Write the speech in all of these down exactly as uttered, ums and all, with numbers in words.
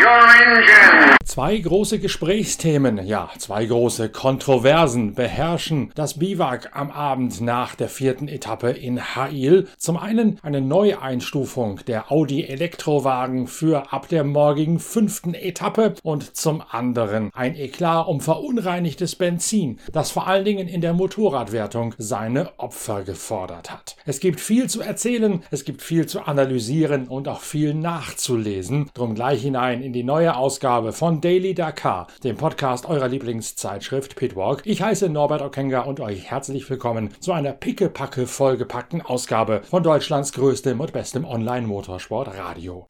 your engine! Zwei große Gesprächsthemen, ja, zwei große Kontroversen beherrschen das Biwak am Abend nach der vierten Etappe in Ha'il. Zum einen eine Neueinstufung der Audi Elektrowagen für ab der morgigen fünften Etappe und zum anderen ein Eklat um verunreinigtes Benzin, das vor allen Dingen in der Motorradwertung seine Opfer gefordert hat. Es gibt viel zu erzählen, es gibt viel zu analysieren und auch viel nachzulesen. Drum gleich hinein in die neue Ausgabe von Daily Dakar, dem Podcast eurer Lieblingszeitschrift Pitwalk. Ich heiße Norbert Okenga und euch herzlich willkommen zu einer pickepacke vollgepackten Ausgabe von Deutschlands größtem und bestem Online-Motorsport-Radio.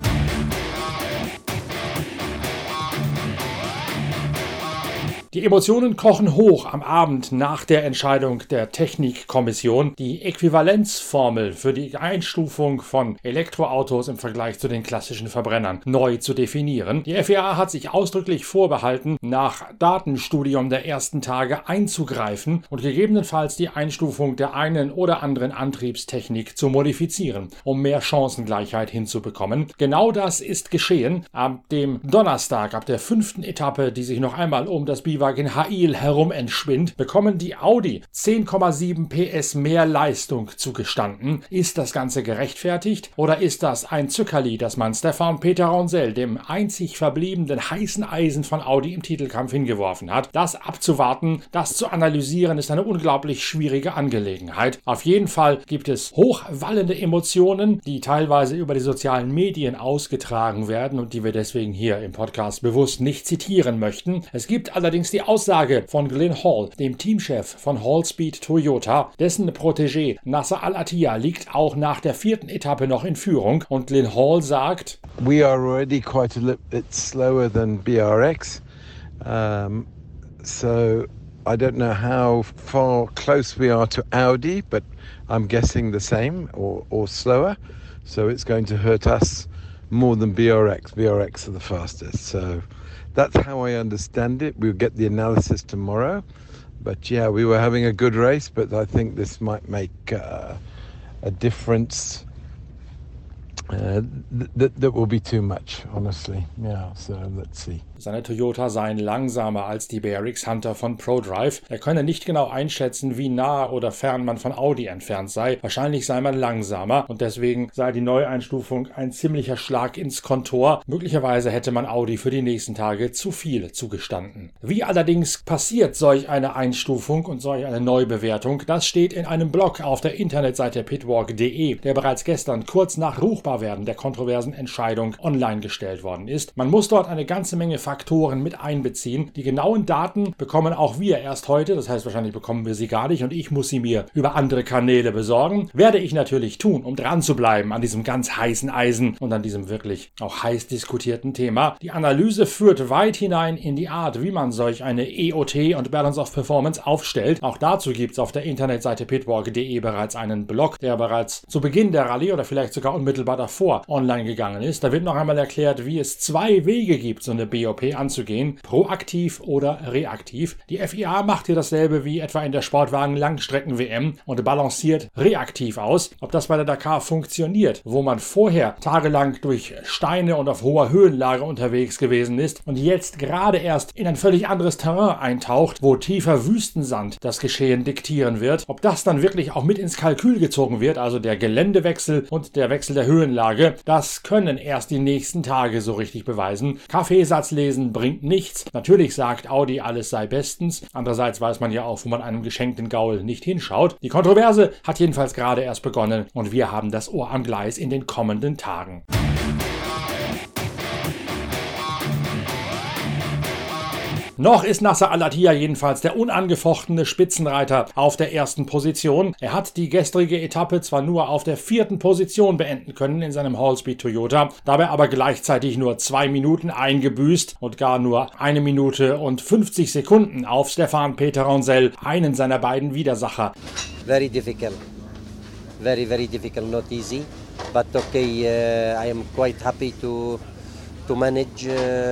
Die Emotionen kochen hoch am Abend nach der Entscheidung der Technikkommission, die Äquivalenzformel für die Einstufung von Elektroautos im Vergleich zu den klassischen Verbrennern neu zu definieren. Die F I A hat sich ausdrücklich vorbehalten, nach Datenstudium der ersten Tage einzugreifen und gegebenenfalls die Einstufung der einen oder anderen Antriebstechnik zu modifizieren, um mehr Chancengleichheit hinzubekommen. Genau das ist geschehen. Ab dem Donnerstag, ab der fünften Etappe, die sich noch einmal um das Biwak in Ha'il herum entspinnt, bekommen die Audi zehn Komma sieben P S mehr Leistung zugestanden. Ist das Ganze gerechtfertigt oder ist das ein Zückerli, das man Stéphane Pétard-Roncel, dem einzig verbliebenen heißen Eisen von Audi im Titelkampf, hingeworfen hat? Das abzuwarten, das zu analysieren, ist eine unglaublich schwierige Angelegenheit. Auf jeden Fall gibt es hochwallende Emotionen, die teilweise über die sozialen Medien ausgetragen werden und die wir deswegen hier im Podcast bewusst nicht zitieren möchten. Es gibt allerdings die Aussage von Glyn Hall, dem Teamchef von Hallspeed Toyota. Dessen Protégé Nasser Al-Attiyah liegt auch nach der vierten Etappe noch in Führung und Glyn Hall sagt: We are already quite a little bit slower than B R X, um, so I don't know how far close we are to Audi, but I'm guessing the same or, or slower, so it's going to hurt us more than B R X. B R X are the fastest, so that's how I understand it. We'll get the analysis tomorrow. But yeah, we were having a good race, but I think this might make uh, a difference. Uh, th- th- that will be too much, honestly. Yeah, so let's see. Seine Toyota seien langsamer als die B R X Hunter von ProDrive. Er könne nicht genau einschätzen, wie nah oder fern man von Audi entfernt sei. Wahrscheinlich sei man langsamer und deswegen sei die Neueinstufung ein ziemlicher Schlag ins Kontor. Möglicherweise hätte man Audi für die nächsten Tage zu viel zugestanden. Wie allerdings passiert solch eine Einstufung und solch eine Neubewertung? Das steht in einem Blog auf der Internetseite pitwalk punkt de, der bereits gestern kurz nach Ruchbarwerden der kontroversen Entscheidung online gestellt worden ist. Man muss dort eine ganze Menge Faktoren mit einbeziehen. Die genauen Daten bekommen auch wir erst heute, das heißt wahrscheinlich bekommen wir sie gar nicht und ich muss sie mir über andere Kanäle besorgen. Werde ich natürlich tun, um dran zu bleiben an diesem ganz heißen Eisen und an diesem wirklich auch heiß diskutierten Thema. Die Analyse führt weit hinein in die Art, wie man solch eine E O T und Balance of Performance aufstellt. Auch dazu gibt es auf der Internetseite pitwalk punkt de bereits einen Blog, der bereits zu Beginn der Rallye oder vielleicht sogar unmittelbar davor online gegangen ist. Da wird noch einmal erklärt, wie es zwei Wege gibt, so eine B O P anzugehen, proaktiv oder reaktiv. Die F I A macht hier dasselbe wie etwa in der Sportwagen-Langstrecken-W M und balanciert reaktiv aus. Ob das bei der Dakar funktioniert, wo man vorher tagelang durch Steine und auf hoher Höhenlage unterwegs gewesen ist und jetzt gerade erst in ein völlig anderes Terrain eintaucht, wo tiefer Wüstensand das Geschehen diktieren wird. Ob das dann wirklich auch mit ins Kalkül gezogen wird, also der Geländewechsel und der Wechsel der Höhenlage, das können erst die nächsten Tage so richtig beweisen. Kaffeesatz lesen bringt nichts. Natürlich sagt Audi, alles sei bestens. Andererseits weiß man ja auch, wo man einem geschenkten Gaul nicht hinschaut. Die Kontroverse hat jedenfalls gerade erst begonnen und wir haben das Ohr am Gleis in den kommenden Tagen. Noch ist Nasser Al-Attiyah jedenfalls der unangefochtene Spitzenreiter auf der ersten Position. Er hat die gestrige Etappe zwar nur auf der vierten Position beenden können in seinem Hallspeed Toyota, dabei aber gleichzeitig nur zwei Minuten eingebüßt und gar nur eine Minute und fünfzig Sekunden auf Stéphane Pétard-Roncel, einen seiner beiden Widersacher. Very difficult. Very, very difficult, not easy. But okay, uh, I am quite happy to to manage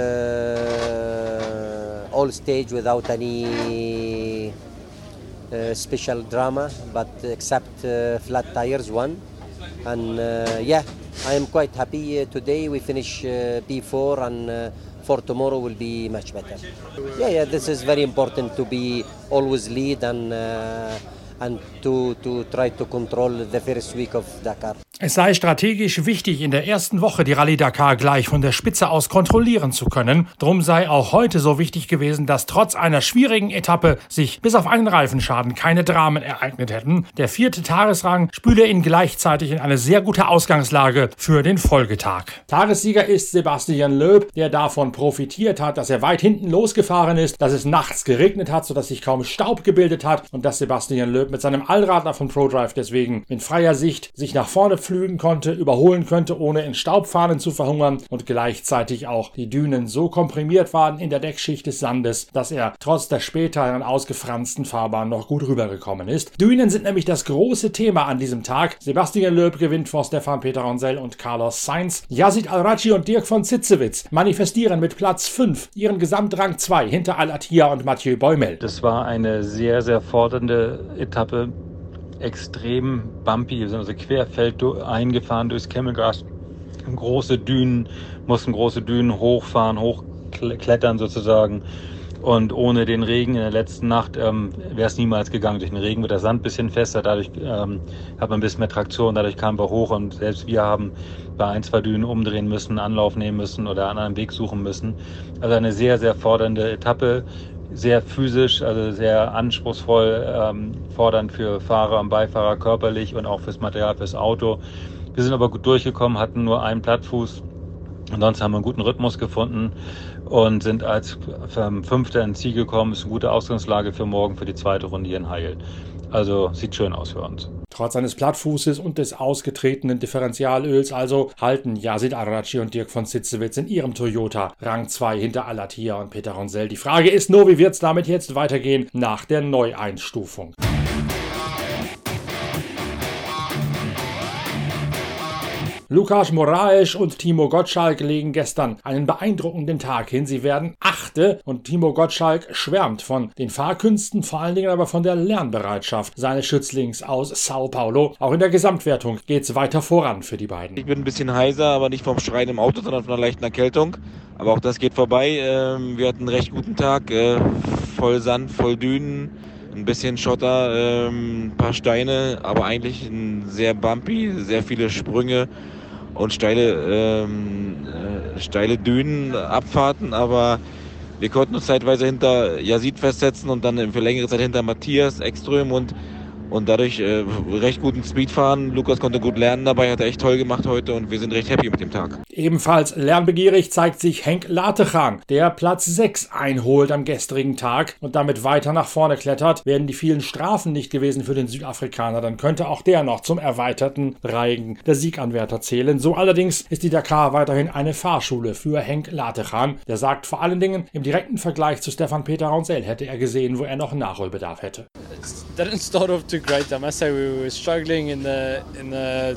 uh, all stage without any uh, special drama, but except uh, flat tires one. And uh, yeah, I am quite happy uh, today. We finish uh, P four and uh, for tomorrow will be much better. Yeah, yeah, this is very important to be always lead and uh, and to to try to control the first week of Dakar. Es sei strategisch wichtig, in der ersten Woche die Rallye Dakar gleich von der Spitze aus kontrollieren zu können. Drum sei auch heute so wichtig gewesen, dass trotz einer schwierigen Etappe sich bis auf einen Reifenschaden keine Dramen ereignet hätten. Der vierte Tagesrang spüle ihn gleichzeitig in eine sehr gute Ausgangslage für den Folgetag. Tagessieger ist Sebastian Loeb, der davon profitiert hat, dass er weit hinten losgefahren ist, dass es nachts geregnet hat, sodass sich kaum Staub gebildet hat und dass Sebastian Loeb mit seinem Allradler von ProDrive deswegen in freier Sicht sich nach vorne flügen konnte, überholen könnte, ohne in Staubfahnen zu verhungern und gleichzeitig auch die Dünen so komprimiert waren in der Deckschicht des Sandes, dass er trotz der späteren ausgefransten Fahrbahn noch gut rübergekommen ist. Dünen sind nämlich das große Thema an diesem Tag. Sebastian Loeb gewinnt vor Stefan Peterhansel und Carlos Sainz. Yazid Al-Racci und Dirk von Zitzewitz manifestieren mit Platz fünf ihren Gesamtrang zwei hinter Al-Attiyah und Mathieu Boimel. Das war eine sehr, sehr fordernde Etappe. Extrem bumpy, also querfeld eingefahren durchs Kemmelgras. Große Dünen, mussten große Dünen hochfahren, hochklettern sozusagen. Und ohne den Regen in der letzten Nacht ähm, wäre es niemals gegangen. Durch den Regen wird der Sand ein bisschen fester, dadurch ähm, hat man ein bisschen mehr Traktion, dadurch kamen wir hoch und selbst wir haben bei ein, zwei Dünen umdrehen müssen, Anlauf nehmen müssen oder einen anderen Weg suchen müssen. Also eine sehr, sehr fordernde Etappe. Sehr physisch, also sehr anspruchsvoll, ähm, fordernd für Fahrer und Beifahrer körperlich und auch fürs Material, fürs Auto. Wir sind aber gut durchgekommen, hatten nur einen Plattfuß. Ansonsten haben wir einen guten Rhythmus gefunden und sind als Fünfter ins Ziel gekommen. Ist eine gute Ausgangslage für morgen, für die zweite Runde hier in Heil. Also sieht schön aus für uns. Trotz seines Plattfußes und des ausgetretenen Differentialöls also halten Yazid Al-Racci und Dirk von Zitzewitz in ihrem Toyota Rang zwei hinter Al-Attiyah und Peterhansel. Die Frage ist nur, wie wird es damit jetzt weitergehen nach der Neueinstufung? Lukas Moraes und Timo Gottschalk legen gestern einen beeindruckenden Tag hin. Sie werden Achte und Timo Gottschalk schwärmt von den Fahrkünsten, vor allen Dingen aber von der Lernbereitschaft seines Schützlings aus Sao Paulo. Auch in der Gesamtwertung geht es weiter voran für die beiden. Ich bin ein bisschen heiser, aber nicht vom Schreien im Auto, sondern von einer leichten Erkältung. Aber auch das geht vorbei. Wir hatten einen recht guten Tag, voll Sand, voll Dünen. Ein bisschen Schotter, ein paar Steine, aber eigentlich ein sehr bumpy, sehr viele Sprünge und steile, ähm, äh, steile Dünen, Abfahrten, aber wir konnten uns zeitweise hinter Yazid festsetzen und dann für längere Zeit hinter Matthias Ekström und und dadurch äh, recht guten Speed fahren. Lukas konnte gut lernen dabei, hat er echt toll gemacht heute und wir sind recht happy mit dem Tag. Ebenfalls lernbegierig zeigt sich Henk Latechan, der Platz sechs einholt am gestrigen Tag und damit weiter nach vorne klettert. Wären die vielen Strafen nicht gewesen für den Südafrikaner, dann könnte auch der noch zum erweiterten Reigen der Sieganwärter zählen. So allerdings ist die Dakar weiterhin eine Fahrschule für Henk Latechan. Der sagt vor allen Dingen, im direkten Vergleich zu Stefan Peterhansel hätte er gesehen, wo er noch Nachholbedarf hätte. It didn't start off too great. I must say we were struggling in the in the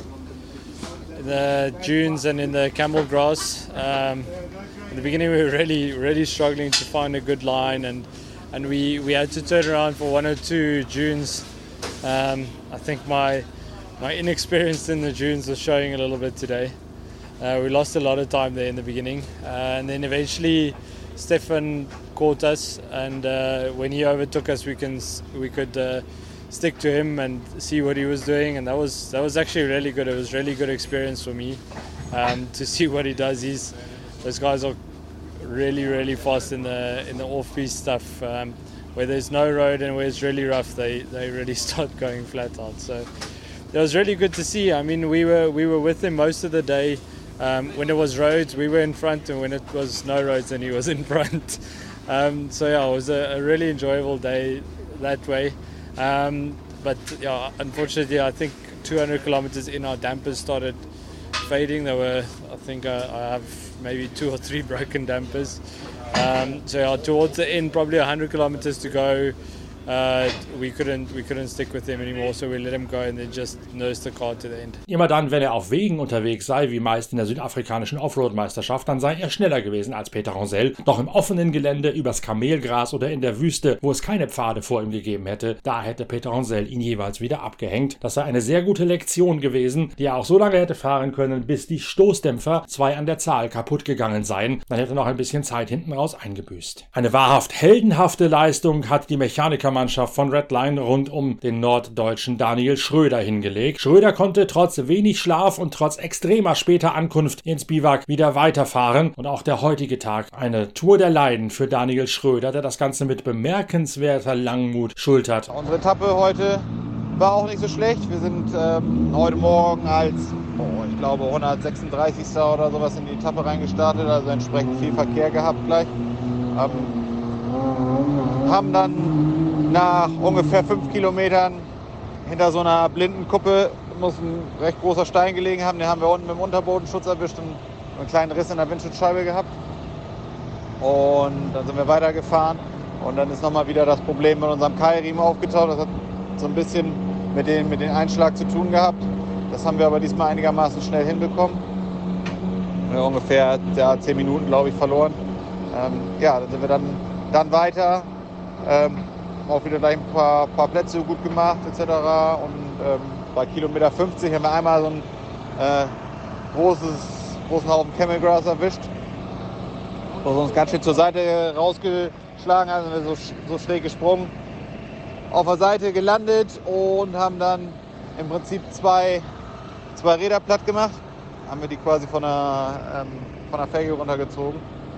in the dunes and in the camel grass. Um, in the beginning, we were really really struggling to find a good line, and and we we had to turn around for one or two dunes. Um, I think my my inexperience in the dunes was showing a little bit today. Uh, we lost a lot of time there in the beginning, uh, and then eventually Stefan caught us, and uh, when he overtook us, we can we could uh, stick to him and see what he was doing, and that was that was actually really good. It was really good experience for me um, to see what he does. He's those guys are really really fast in the in the off-piste stuff. Um, where there's no road and where it's really rough, they they really start going flat out. So it was really good to see. I mean, we were we were with him most of the day. Um, when it was roads, we were in front, and when it was no roads, then he was in front. Um, so yeah, it was a, a really enjoyable day that way. Um, but yeah, unfortunately, I think two hundred kilometers in, our dampers started fading. There were, I think, uh, I have maybe two or three broken dampers. Um, so yeah, towards the end, probably one hundred kilometers to go. uh, we couldn't we couldn't stick with him anymore, so we let him go and then just nursed the car to the end. Immer dann, wenn er auf Wegen unterwegs sei, wie meist in der südafrikanischen Offroad-Meisterschaft, dann sei er schneller gewesen als Peter Ronsel. Doch im offenen Gelände, übers Kamelgras oder in der Wüste, wo es keine Pfade vor ihm gegeben hätte, da hätte Peter Ronsel ihn jeweils wieder abgehängt. Das sei eine sehr gute Lektion gewesen, die er auch so lange hätte fahren können, bis die Stoßdämpfer, zwei an der Zahl, kaputt gegangen seien. Dann hätte er noch ein bisschen Zeit hinten raus eingebüßt. Eine wahrhaft heldenhafte Leistung hat die Mechanikermannschaft von Redline rund um den norddeutschen Daniel Schröder hingelegt. Schröder konnte trotz wenig Schlaf und trotz extremer später Ankunft ins Biwak wieder weiterfahren. Und auch der heutige Tag eine Tour der Leiden für Daniel Schröder, der das Ganze mit bemerkenswerter Langmut schultert. Unsere Etappe heute war auch nicht so schlecht. Wir sind ähm, heute Morgen als, oh, ich glaube, hundertsechsunddreißigsten oder sowas in die Etappe reingestartet, also entsprechend viel Verkehr gehabt gleich. Ähm, haben dann nach ungefähr fünf Kilometern hinter so einer blinden Kuppe, muss ein recht großer Stein gelegen haben, den haben wir unten mit dem Unterbodenschutz erwischt und einen kleinen Riss in der Windschutzscheibe gehabt. Und dann sind wir weitergefahren und dann ist nochmal wieder das Problem mit unserem Keilriemen aufgetaucht. Das hat so ein bisschen mit dem, mit dem Einschlag zu tun gehabt. Das haben wir aber diesmal einigermaßen schnell hinbekommen. Ja, ungefähr ja, zehn Minuten, glaube ich, verloren. Ähm, ja, dann sind wir dann, dann weiter. Ähm, auch wieder gleich ein paar, paar Plätze gut gemacht et cetera. Und ähm, bei Kilometer fünfzig haben wir einmal so ein äh, großes, großen Haufen Camelgrass erwischt, wo wir uns ganz schön zur Seite rausgeschlagen haben, sind wir so, so schräg gesprungen, auf der Seite gelandet und haben dann im Prinzip zwei, zwei Räder platt gemacht. Haben wir die quasi von der, ähm, von der Felge runtergezogen.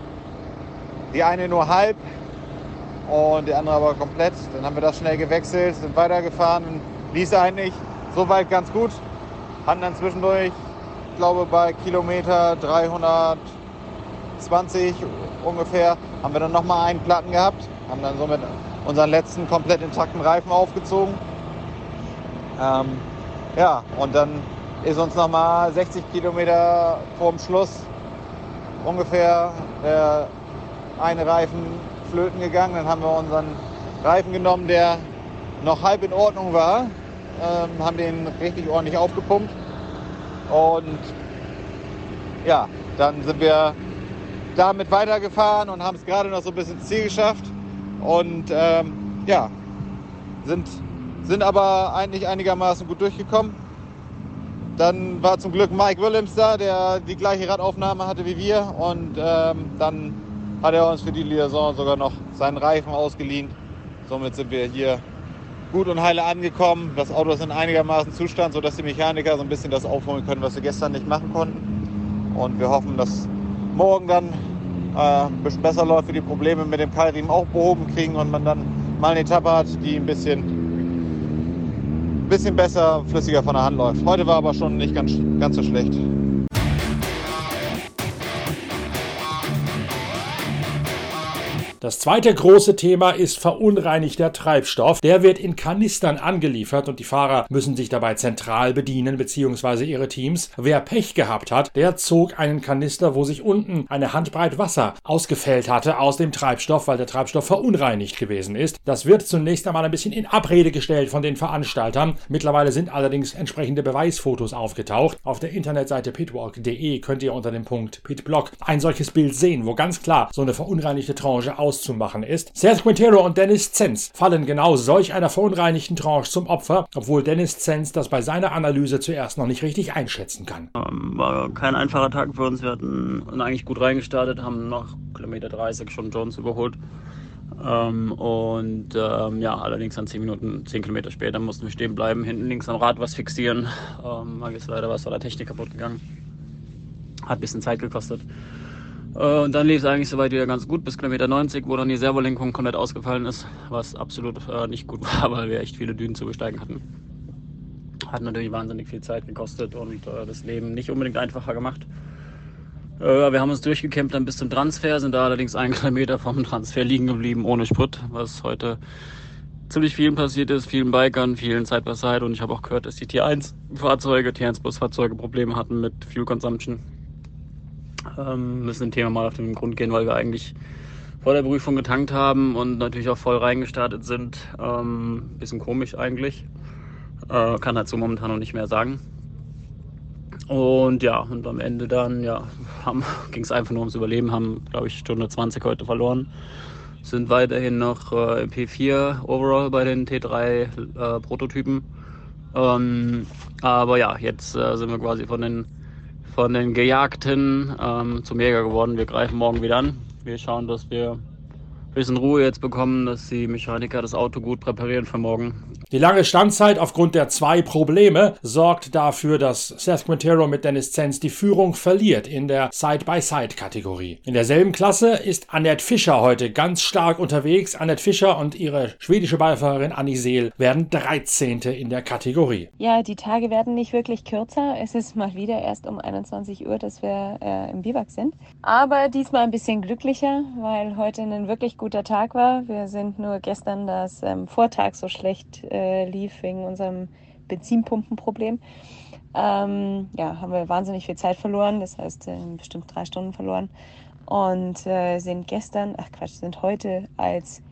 Die eine nur halb und die andere aber komplett. Dann haben wir das schnell gewechselt, sind weitergefahren und lief eigentlich soweit ganz gut. Hatten dann zwischendurch, ich glaube bei Kilometer dreihundertzwanzig ungefähr, haben wir dann nochmal einen Platten gehabt. Haben dann somit unseren letzten komplett intakten Reifen aufgezogen. Ähm, ja, und dann ist uns nochmal sechzig Kilometer vorm Schluss ungefähr der eine Reifen flöten gegangen. Dann haben wir unseren Reifen genommen, der noch halb in Ordnung war, ähm, haben den richtig ordentlich aufgepumpt und ja, dann sind wir damit weitergefahren und haben es gerade noch so ein bisschen ins Ziel geschafft und ähm, ja, sind, sind aber eigentlich einigermaßen gut durchgekommen. Dann war zum Glück Mike Williams da, der die gleiche Radaufnahme hatte wie wir und ähm, dann hat er uns für die Liaison sogar noch seinen Reifen ausgeliehen. Somit sind wir hier gut und heile angekommen. Das Auto ist in einigermaßen Zustand, sodass die Mechaniker so ein bisschen das aufholen können, was wir gestern nicht machen konnten. Und wir hoffen, dass morgen dann äh, ein bisschen besser läuft, wir die Probleme mit dem Keilriemen auch behoben kriegen und man dann mal eine Etappe hat, die ein bisschen, bisschen besser, flüssiger von der Hand läuft. Heute war aber schon nicht ganz, ganz so schlecht. Das zweite große Thema ist verunreinigter Treibstoff. Der wird in Kanistern angeliefert und die Fahrer müssen sich dabei zentral bedienen bzw. ihre Teams. Wer Pech gehabt hat, der zog einen Kanister, wo sich unten eine Handbreit Wasser ausgefällt hatte aus dem Treibstoff, weil der Treibstoff verunreinigt gewesen ist. Das wird zunächst einmal ein bisschen in Abrede gestellt von den Veranstaltern. Mittlerweile sind allerdings entsprechende Beweisfotos aufgetaucht. Auf der Internetseite pitwalk punkt de könnt ihr unter dem Punkt Pitblock ein solches Bild sehen, wo ganz klar so eine verunreinigte Tranche aus zu machen ist. Seth Quintero und Dennis Zenz fallen genau solch einer verunreinigten Tranche zum Opfer, obwohl Dennis Zenz das bei seiner Analyse zuerst noch nicht richtig einschätzen kann. War kein einfacher Tag für uns. Wir hatten eigentlich gut reingestartet, haben nach Kilometer dreißig schon Jones überholt. Ähm, und ähm, ja, allerdings an zehn Minuten, zehn Kilometer später mussten wir stehen bleiben, hinten links am Rad was fixieren. Ähm, da ist leider was von der Technik kaputt gegangen. Hat ein bisschen Zeit gekostet. Und dann lief es eigentlich soweit wieder ganz gut bis Kilometer neunzig, wo dann die Servolenkung komplett ausgefallen ist, was absolut äh, nicht gut war, weil wir echt viele Dünen zu besteigen hatten. Hat natürlich wahnsinnig viel Zeit gekostet und äh, das Leben nicht unbedingt einfacher gemacht. Äh, wir haben uns durchgekämpft dann bis zum Transfer, sind da allerdings einen Kilometer vom Transfer liegen geblieben ohne Sprit, was heute ziemlich vielen passiert ist, vielen Bikern, vielen Side by Side, und ich habe auch gehört, dass die T eins Fahrzeuge, T eins Plus Fahrzeuge Probleme hatten mit Fuel Consumption. Ähm, müssen dem Thema mal auf den Grund gehen, weil wir eigentlich vor der Prüfung getankt haben und natürlich auch voll reingestartet sind. Ähm, bisschen komisch eigentlich. Äh, kann halt so momentan noch nicht mehr sagen. Und ja, und am Ende dann, ja, ging es einfach nur ums Überleben, haben, glaube ich, Stunde zwanzig heute verloren. Sind weiterhin noch äh, im P vier Overall bei den T drei äh, Prototypen. Ähm, aber ja, jetzt äh, sind wir quasi von den, von den Gejagten ähm, zum Jäger geworden. Wir greifen morgen wieder an. Wir schauen, dass wir ein bisschen Ruhe jetzt bekommen, dass die Mechaniker das Auto gut präparieren für morgen. Die lange Standzeit aufgrund der zwei Probleme sorgt dafür, dass Seth Quintero mit Dennis Zenz die Führung verliert in der Side-by-Side-Kategorie. In derselben Klasse ist Annette Fischer heute ganz stark unterwegs. Annette Fischer und ihre schwedische Beifahrerin Annie Seel werden dreizehnte in der Kategorie. Ja, die Tage werden nicht wirklich kürzer. Es ist mal wieder erst um einundzwanzig Uhr, dass wir äh, im Biwak sind. Aber diesmal ein bisschen glücklicher, weil heute ein wirklich guter Tag war. Wir sind nur gestern das ähm, Vortag so schlecht äh, lief wegen unserem Benzinpumpenproblem. Ähm, ja, haben wir wahnsinnig viel Zeit verloren, das heißt äh, bestimmt drei Stunden verloren und äh, sind gestern, ach Quatsch, sind heute als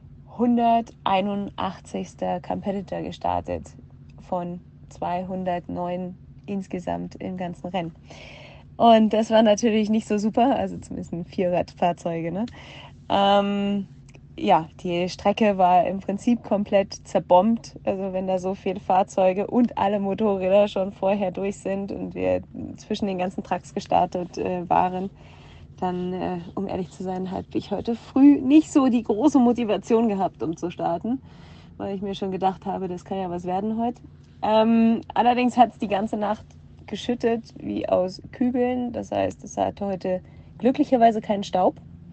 hunderteinundachtzigster Competitor gestartet von zweihundertneun insgesamt im ganzen Rennen. Und das war natürlich nicht so super, also zumindest ein Vierradfahrzeuge, ne? Ähm, Ja, die Strecke war im Prinzip komplett zerbombt. Also wenn da so viele Fahrzeuge und alle Motorräder schon vorher durch sind und wir zwischen den ganzen Trucks gestartet äh, waren, dann, äh, um ehrlich zu sein, habe ich heute früh nicht so die große Motivation gehabt, um zu starten, weil ich mir schon gedacht habe, das kann ja was werden heute. Ähm, allerdings hat es die ganze Nacht geschüttet wie aus Kübeln. Das heißt, es hatte heute glücklicherweise keinen Staub.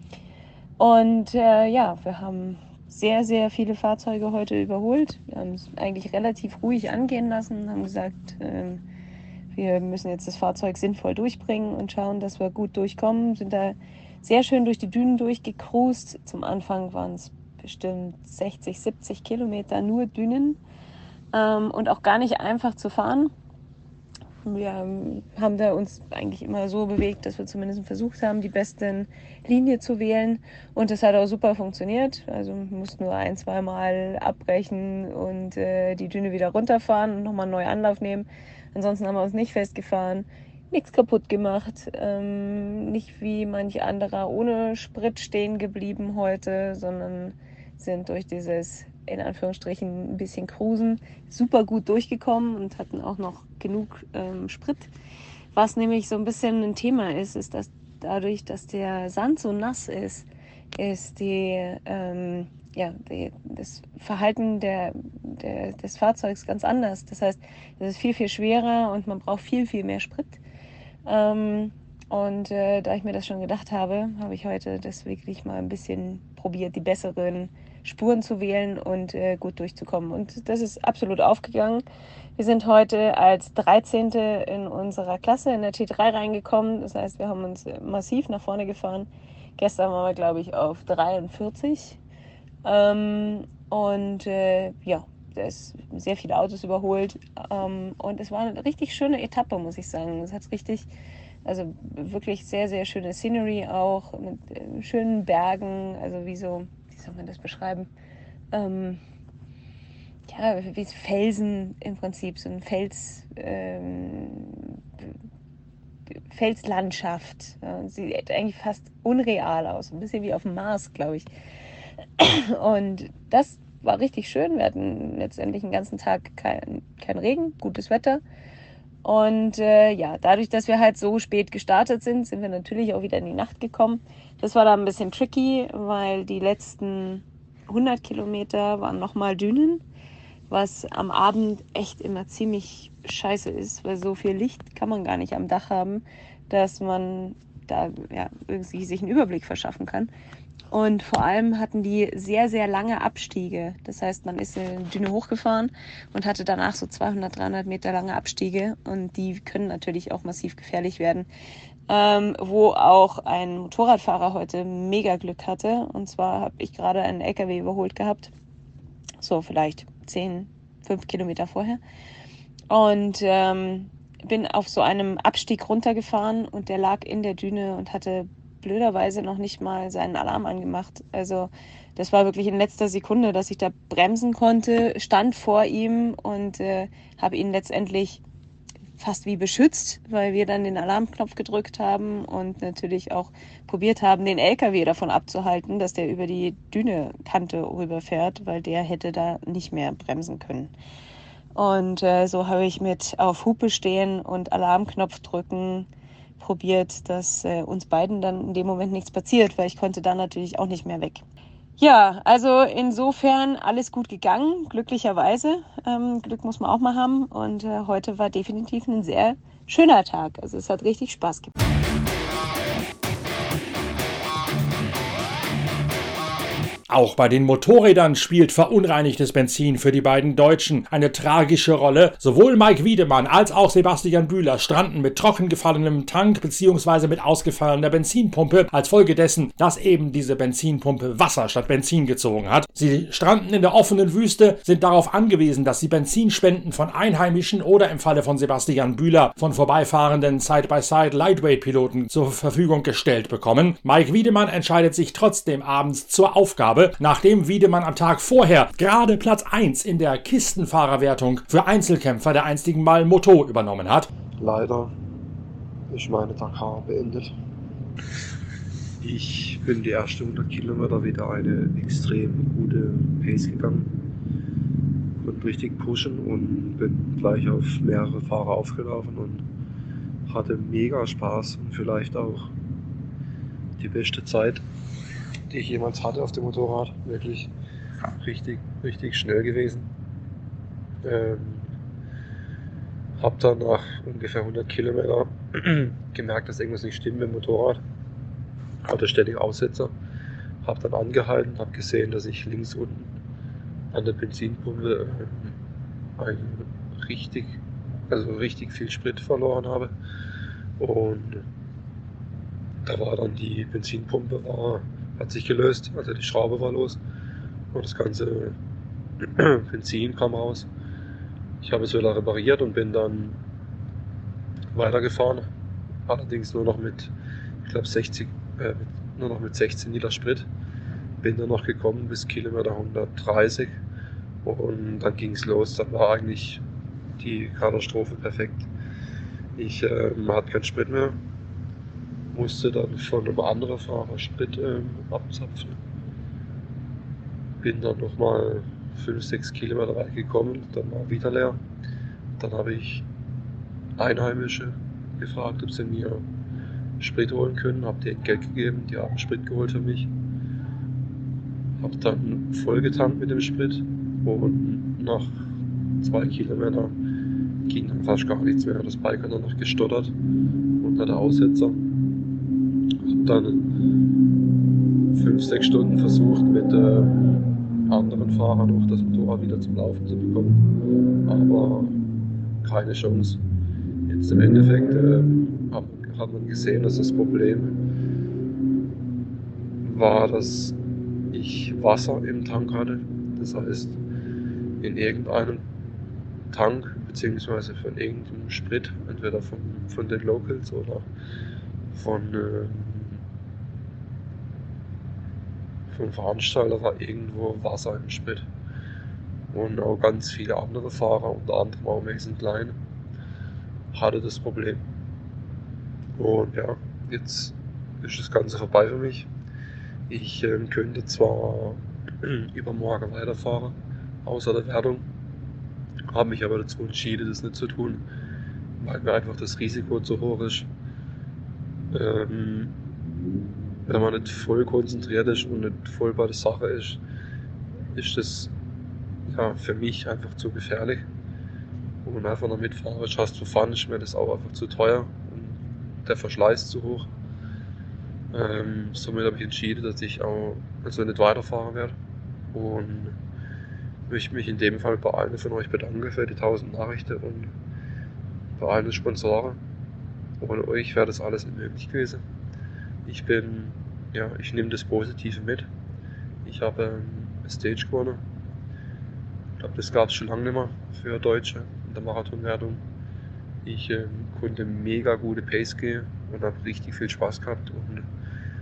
Und äh, ja, wir haben sehr, sehr viele Fahrzeuge heute überholt. Wir haben es eigentlich relativ ruhig angehen lassen, haben gesagt, äh, wir müssen jetzt das Fahrzeug sinnvoll durchbringen und schauen, dass wir gut durchkommen. Sind da sehr schön durch die Dünen durchgecruised. Zum Anfang waren es bestimmt sechzig, siebzig Kilometer nur Dünen ähm, und auch gar nicht einfach zu fahren. Wir haben da uns eigentlich immer so bewegt, dass wir zumindest versucht haben, die beste Linie zu wählen. Und das hat auch super funktioniert. Also wir mussten nur ein, zwei Mal abbrechen und äh, die Düne wieder runterfahren und nochmal einen neuen Anlauf nehmen. Ansonsten haben wir uns nicht festgefahren, nichts kaputt gemacht, ähm, nicht wie manch anderer ohne Sprit stehen geblieben heute, sondern sind durch dieses in Anführungsstrichen ein bisschen Cruisen super gut durchgekommen und hatten auch noch genug ähm, Sprit. Was nämlich so ein bisschen ein Thema ist, ist, dass dadurch, dass der Sand so nass ist, ist die, ähm, ja, die, das Verhalten der, der, des Fahrzeugs ganz anders. Das heißt, es ist viel, viel schwerer und man braucht viel, viel mehr Sprit. Ähm, und äh, da ich mir das schon gedacht habe, habe ich heute das wirklich mal ein bisschen probiert, die besseren Spuren zu wählen und äh, gut durchzukommen. Und das ist absolut aufgegangen. Wir sind heute als dreizehnte in unserer Klasse in der T drei reingekommen. Das heißt, wir haben uns massiv nach vorne gefahren. Gestern waren wir, glaube ich, auf dreiundvierzig. Ähm, und äh, ja, es sehr viele Autos überholt. Ähm, und es war eine richtig schöne Etappe, muss ich sagen. Es hat richtig, also wirklich sehr, sehr schöne Scenery auch mit äh, schönen Bergen, also wie so, wie soll man das beschreiben? Ähm, ja, wie Felsen im Prinzip, so ein Fels, ähm, Felslandschaft. Ja, sieht eigentlich fast unreal aus, ein bisschen wie auf dem Mars, glaube ich. Und das war richtig schön. Wir hatten letztendlich den ganzen Tag kein, kein Regen, gutes Wetter. Und äh, ja, dadurch, dass wir halt so spät gestartet sind, sind wir natürlich auch wieder in die Nacht gekommen. Das war da ein bisschen tricky, weil die letzten hundert Kilometer waren nochmal Dünen, was am Abend echt immer ziemlich scheiße ist, weil so viel Licht kann man gar nicht am Dach haben, dass man da ja, irgendwie sich einen Überblick verschaffen kann. Und vor allem hatten die sehr, sehr lange Abstiege. Das heißt, man ist eine Düne hochgefahren und hatte danach so zweihundert, dreihundert Meter lange Abstiege. Und die können natürlich auch massiv gefährlich werden. Ähm, wo auch ein Motorradfahrer heute mega Glück hatte. Und zwar habe ich gerade einen L K W überholt gehabt. So vielleicht zehn, fünf Kilometer vorher. Und ähm, bin auf so einem Abstieg runtergefahren und der lag in der Düne und hatte blöderweise noch nicht mal seinen Alarm angemacht. Also das war wirklich in letzter Sekunde, dass ich da bremsen konnte, stand vor ihm und äh, habe ihn letztendlich fast wie beschützt, weil wir dann den Alarmknopf gedrückt haben und natürlich auch probiert haben, den L K W davon abzuhalten, dass der über die Dünekante rüberfährt, weil der hätte da nicht mehr bremsen können. Und äh, so habe ich mit auf Hupe stehen und Alarmknopf drücken probiert, dass äh, uns beiden dann in dem Moment nichts passiert, weil ich konnte dann natürlich auch nicht mehr weg. Ja, also insofern alles gut gegangen, glücklicherweise. Ähm, Glück muss man auch mal haben und äh, heute war definitiv ein sehr schöner Tag. Also es hat richtig Spaß gemacht. Auch bei den Motorrädern spielt verunreinigtes Benzin für die beiden Deutschen eine tragische Rolle. Sowohl Mike Wiedemann als auch Sebastian Bühler stranden mit trockengefallenem Tank bzw. mit ausgefallener Benzinpumpe als Folge dessen, dass eben diese Benzinpumpe Wasser statt Benzin gezogen hat. Sie stranden in der offenen Wüste, sind darauf angewiesen, dass sie Benzinspenden von Einheimischen oder im Falle von Sebastian Bühler von vorbeifahrenden Side-by-Side-Lightweight-Piloten zur Verfügung gestellt bekommen. Mike Wiedemann entscheidet sich trotzdem abends zur Aufgabe, nachdem Wiedemann am Tag vorher gerade Platz eins in der Kistenfahrerwertung für Einzelkämpfer der einstigen Mal Moto übernommen hat. Leider ist meine Dakar beendet. Ich bin die ersten hundert Kilometer wieder eine extrem gute Pace gegangen, konnte richtig pushen und bin gleich auf mehrere Fahrer aufgelaufen und hatte mega Spaß und vielleicht auch die beste Zeit, die ich jemals hatte auf dem Motorrad. Wirklich richtig, richtig schnell gewesen. Ähm, hab dann nach ungefähr hundert Kilometer gemerkt, dass irgendwas nicht stimmt mit dem Motorrad. Hatte ständig Aussetzer. Hab dann angehalten, hab gesehen, dass ich links unten an der Benzinpumpe äh, ein richtig, also richtig viel Sprit verloren habe. Und da war dann die Benzinpumpe war hat sich gelöst, also die Schraube war los und das ganze Benzin kam raus. Ich habe es wieder repariert und bin dann weitergefahren, allerdings nur noch mit, ich glaube sechzig, äh, nur noch mit sechzehn Liter Sprit. Bin dann noch gekommen bis Kilometer hundertdreißig und dann ging es los. Dann war eigentlich die Katastrophe perfekt. Ich äh, hatte keinen Sprit mehr. Musste dann von einem anderen Fahrer Sprit ähm, abzapfen. Bin dann nochmal fünf, sechs Kilometer weit gekommen, dann war wieder leer. Dann habe ich Einheimische gefragt, ob sie mir Sprit holen können, habe denen Geld gegeben, die haben Sprit geholt für mich. Habe dann vollgetankt mit dem Sprit und nach zwei Kilometern ging dann fast gar nichts mehr. Das Bike hat dann noch gestottert und hatte Aussetzer. Dann fünf, sechs Stunden versucht, mit äh, anderen Fahrern noch das Motorrad wieder zum Laufen zu bekommen, aber keine Chance. Jetzt im Endeffekt äh, hat, hat man gesehen, dass das Problem war, dass ich Wasser im Tank hatte. Das heißt, in irgendeinem Tank bzw. von irgendeinem Sprit, entweder von, von den Locals oder von äh, vom Veranstalter war irgendwo Wasser im Sprit. Und auch ganz viele andere Fahrer, unter anderem auch Mason Klein, hatte das Problem. Und ja, jetzt ist das Ganze vorbei für mich. Ich äh, könnte zwar übermorgen weiterfahren, außer der Wertung, habe mich aber dazu entschieden, das nicht zu tun, weil mir einfach das Risiko zu hoch ist. Ähm, wenn man nicht voll konzentriert ist und nicht voll bei der Sache ist, ist das ja, für mich einfach zu gefährlich. Und wenn man einfach noch mitfahren ist, hast du fahren, ist mir das auch einfach zu teuer und der Verschleiß zu hoch. Ähm, somit habe ich entschieden, dass ich auch also nicht weiterfahren werde und möchte mich in dem Fall bei allen von euch bedanken für die tausend Nachrichten und bei allen Sponsoren. Ohne euch wäre das alles nicht möglich gewesen. Ich bin, ja, ich nehme das Positive mit. Ich habe ähm, eine Stage gewonnen. Ich glaube, das gab es schon lange nicht mehr für Deutsche in der Marathonwertung. Ich ähm, konnte mega gute Pace gehen und habe richtig viel Spaß gehabt und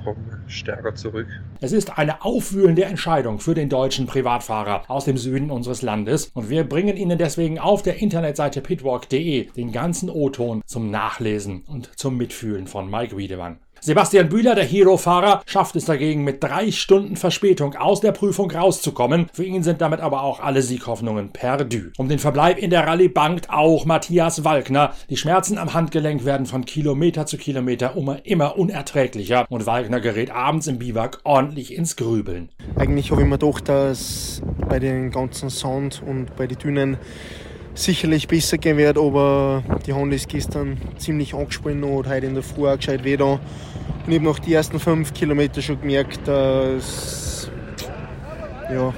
kommen stärker zurück. Es ist eine aufwühlende Entscheidung für den deutschen Privatfahrer aus dem Süden unseres Landes und wir bringen Ihnen deswegen auf der Internetseite pitwalk punkt de den ganzen O-Ton zum Nachlesen und zum Mitfühlen von Mike Wiedemann. Sebastian Bühler, der Hero-Fahrer, schafft es dagegen mit drei Stunden Verspätung aus der Prüfung rauszukommen. Für ihn sind damit aber auch alle Sieghoffnungen perdu. Um den Verbleib in der Rallye bangt auch Matthias Walkner. Die Schmerzen am Handgelenk werden von Kilometer zu Kilometer immer unerträglicher und Walkner gerät abends im Biwak ordentlich ins Grübeln. Eigentlich habe ich mir gedacht, dass bei den ganzen Sand und bei den Dünen sicherlich besser gehen wird, aber die Honda ist gestern ziemlich angespannt und heute in der Früh auch gescheit weh da. Und ich habe nach den ersten fünf Kilometern schon gemerkt, dass, ja,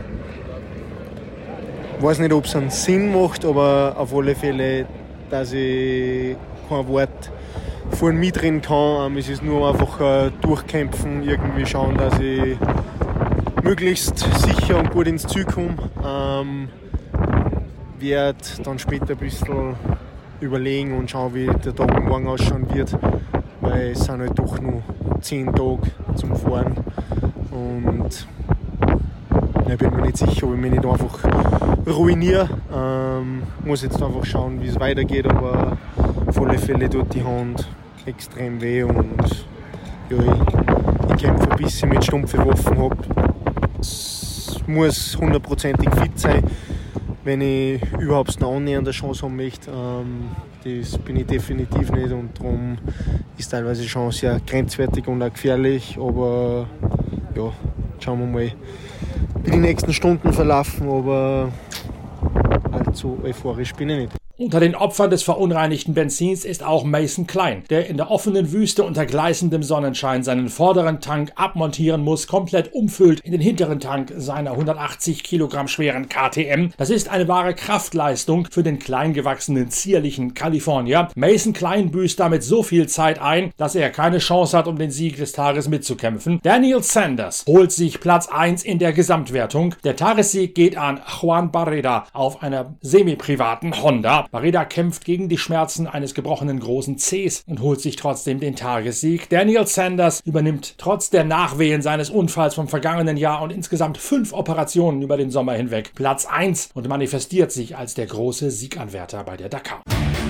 ich weiß nicht, ob es einen Sinn macht, aber auf alle Fälle, dass ich kein Wort vorne mitreden kann. Es ist nur einfach ein Durchkämpfen, irgendwie schauen, dass ich möglichst sicher und gut ins Ziel komme. Ähm, werde dann später ein bisschen überlegen und schauen, wie der Tag morgen ausschauen wird, weil es sind halt doch nur zehn Tage zum Fahren und ja, ich bin mir nicht sicher, ob ich mich nicht einfach ruiniere. Ähm, muss jetzt einfach schauen, wie es weitergeht, aber auf alle Fälle tut die Hand extrem weh und ja, ich, ich kämpfe ein bisschen mit stumpfen Waffen. Es muss hundertprozentig fit sein, wenn ich überhaupt eine annähernde Chance haben möchte. Ähm, das bin ich definitiv nicht und darum ist teilweise die Chance sehr grenzwertig und auch gefährlich, aber ja, schauen wir mal, wie die nächsten Stunden verlaufen, aber allzu euphorisch bin ich nicht. Unter den Opfern des verunreinigten Benzins ist auch Mason Klein, der in der offenen Wüste unter gleißendem Sonnenschein seinen vorderen Tank abmontieren muss, komplett umfüllt in den hinteren Tank seiner hundertachtzig Kilogramm schweren K T M. Das ist eine wahre Kraftleistung für den kleingewachsenen, zierlichen Kalifornier. Mason Klein büßt damit so viel Zeit ein, dass er keine Chance hat, um den Sieg des Tages mitzukämpfen. Daniel Sanders holt sich Platz eins in der Gesamtwertung. Der Tagessieg geht an Juan Barreda auf einer semi-privaten Honda. Barreda kämpft gegen die Schmerzen eines gebrochenen großen Zehs und holt sich trotzdem den Tagessieg. Daniel Sanders übernimmt trotz der Nachwehen seines Unfalls vom vergangenen Jahr und insgesamt fünf Operationen über den Sommer hinweg Platz eins und manifestiert sich als der große Sieganwärter bei der Dakar.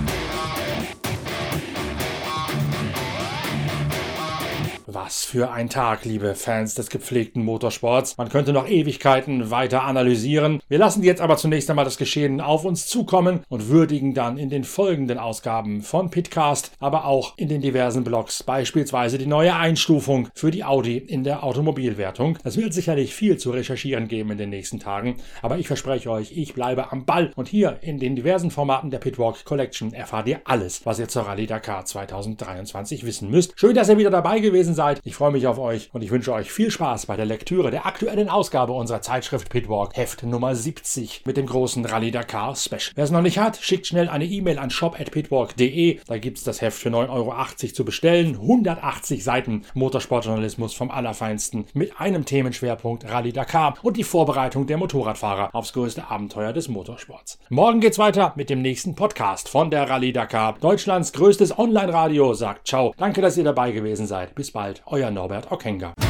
Was für ein Tag, liebe Fans des gepflegten Motorsports. Man könnte noch Ewigkeiten weiter analysieren. Wir lassen jetzt aber zunächst einmal das Geschehen auf uns zukommen und würdigen dann in den folgenden Ausgaben von Pitcast, aber auch in den diversen Blogs beispielsweise die neue Einstufung für die Audi in der Automobilwertung. Es wird sicherlich viel zu recherchieren geben in den nächsten Tagen, aber ich verspreche euch, ich bleibe am Ball und hier in den diversen Formaten der Pitwalk Collection erfahrt ihr alles, was ihr zur Rallye Dakar zwanzig dreiundzwanzig wissen müsst. Schön, dass ihr wieder dabei gewesen seid. Ich freue mich auf euch und ich wünsche euch viel Spaß bei der Lektüre der aktuellen Ausgabe unserer Zeitschrift Pitwalk, Heft Nummer siebzig mit dem großen Rallye Dakar Special. Wer es noch nicht hat, schickt schnell eine E-Mail an shop at pitwalk punkt de. Da gibt es das Heft für neun Euro achtzig zu bestellen. hundertachtzig Seiten Motorsportjournalismus vom Allerfeinsten mit einem Themenschwerpunkt Rallye Dakar und die Vorbereitung der Motorradfahrer aufs größte Abenteuer des Motorsports. Morgen geht's weiter mit dem nächsten Podcast von der Rallye Dakar. Deutschlands größtes Online-Radio sagt ciao. Danke, dass ihr dabei gewesen seid. Bis bald. Euer Norbert Ockenger.